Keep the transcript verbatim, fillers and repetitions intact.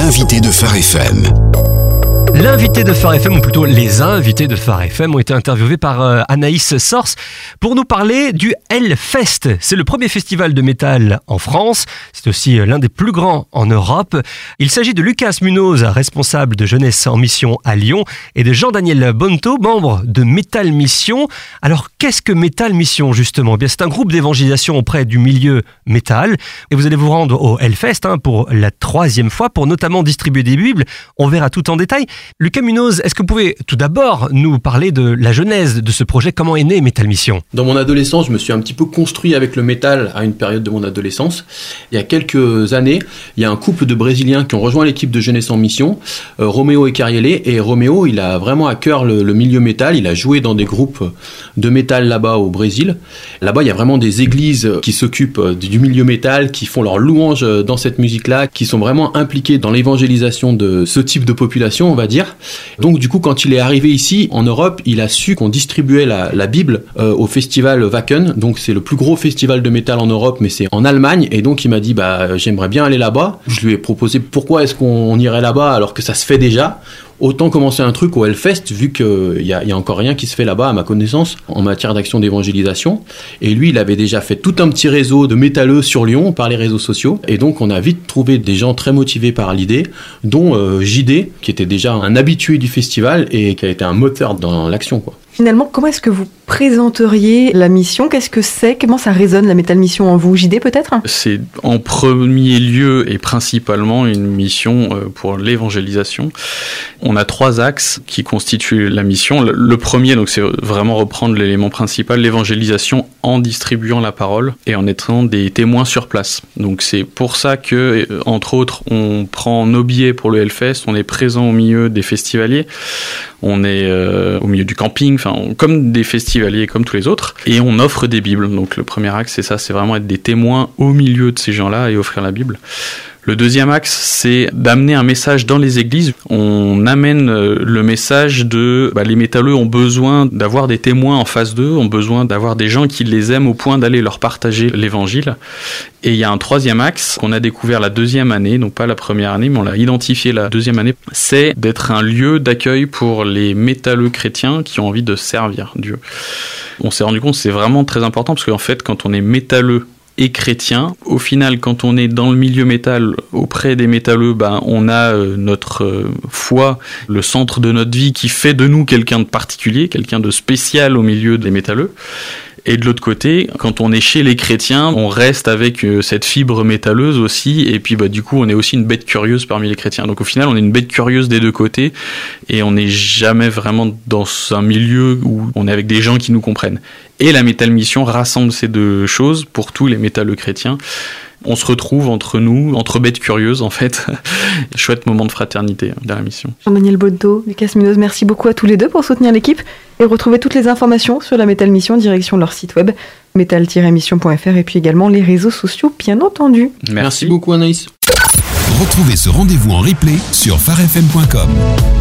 L'invité de Phare F M. L'invité de Phare F M, ou plutôt les invités de Phare F M, ont été interviewés par euh, Anaïs Sors pour nous parler du Hellfest. C'est le premier festival de métal en France. C'est aussi l'un des plus grands en Europe. Il s'agit de Lucas Munoz, responsable de Jeunesse en Mission à Lyon, et de Jean-Daniel Bonto, membre de Metal Mission. Alors, qu'est-ce que Metal Mission, justement ? Eh bien, c'est un groupe d'évangélisation auprès du milieu métal. Et vous allez vous rendre au Hellfest hein, pour la troisième fois, pour notamment distribuer des Bibles. On verra tout en détail. Lucas Munoz, est-ce que vous pouvez tout d'abord nous parler de la genèse de ce projet ? Comment est né Metal Mission ? Dans mon adolescence, je me suis un petit peu construit avec le métal à une période de mon adolescence. Il y a quelques années, il y a un couple de Brésiliens qui ont rejoint l'équipe de Jeunesse en Mission, euh, Roméo et Carielé. Et Roméo, il a vraiment à cœur le, le milieu métal. Il a joué dans des groupes de métal là-bas au Brésil. Là-bas, il y a vraiment des églises qui s'occupent du milieu métal, qui font leur louange dans cette musique-là, qui sont vraiment impliquées dans l'évangélisation de ce type de population, on va dire. Donc du coup, quand il est arrivé ici en Europe, il a su qu'on distribuait la, la Bible euh, au festival Wacken. Donc c'est le plus gros festival de métal en Europe, mais c'est en Allemagne. Et donc il m'a dit bah j'aimerais bien aller là-bas. Je lui ai proposé pourquoi est-ce qu'on irait là-bas alors que ça se fait déjà. Autant commencer un truc au Hellfest, vu qu'il y a, y a encore rien qui se fait là-bas, à ma connaissance, en matière d'action d'évangélisation. Et lui, il avait déjà fait tout un petit réseau de métalleux sur Lyon, par les réseaux sociaux. Et donc, on a vite trouvé des gens très motivés par l'idée, dont euh, J D, qui était déjà un habitué du festival et qui a été un moteur dans l'action, quoi. Finalement, comment est-ce que vous présenteriez la mission ? Qu'est-ce que c'est ? Comment ça résonne, la Metal Mission en vous ? J D peut-être ? C'est en premier lieu et principalement une mission pour l'évangélisation. On a trois axes qui constituent la mission. Le premier, donc, c'est vraiment reprendre l'élément principal, l'évangélisation en distribuant la parole et en étant des témoins sur place. Donc c'est pour ça que, entre autres, on prend nos billets pour le Hellfest, on est présent au milieu des festivaliers, on est euh, au milieu du camping, enfin comme des festivaliers comme tous les autres, et on offre des Bibles. Donc le premier axe, c'est ça, c'est vraiment être des témoins au milieu de ces gens-là et offrir la Bible. Le deuxième axe, c'est d'amener un message dans les églises. On amène le message de bah, les métalleux ont besoin d'avoir des témoins en face d'eux, ont besoin d'avoir des gens qui les aiment au point d'aller leur partager l'évangile. Et il y a un troisième axe qu'on a découvert la deuxième année, donc pas la première année, mais on l'a identifié la deuxième année, c'est d'être un lieu d'accueil pour les métalleux chrétiens qui ont envie de servir Dieu. On s'est rendu compte que c'est vraiment très important parce qu'en fait, quand on est métalleux et chrétien, au final, quand on est dans le milieu métal, auprès des métalleux, ben, on a euh, notre euh, foi, le centre de notre vie qui fait de nous quelqu'un de particulier, quelqu'un de spécial au milieu des métalleux. Et de l'autre côté, quand on est chez les chrétiens, on reste avec euh, cette fibre métalleuse aussi, et puis bah, du coup, on est aussi une bête curieuse parmi les chrétiens. Donc au final, on est une bête curieuse des deux côtés, et on n'est jamais vraiment dans un milieu où on est avec des gens qui nous comprennent. Et la Metal Mission rassemble ces deux choses pour tous les métalleux chrétiens. On se retrouve entre nous, entre bêtes curieuses en fait. Chouette moment de fraternité dans la mission. Jean-Daniel Bonto, Lucas Munoz, merci beaucoup à tous les deux pour soutenir l'équipe et retrouver toutes les informations sur la Metal Mission, direction leur site web metal tiret mission point f r et puis également les réseaux sociaux bien entendu. Merci, Merci beaucoup Anaïs. Retrouvez ce rendez-vous en replay sur phare f m point com.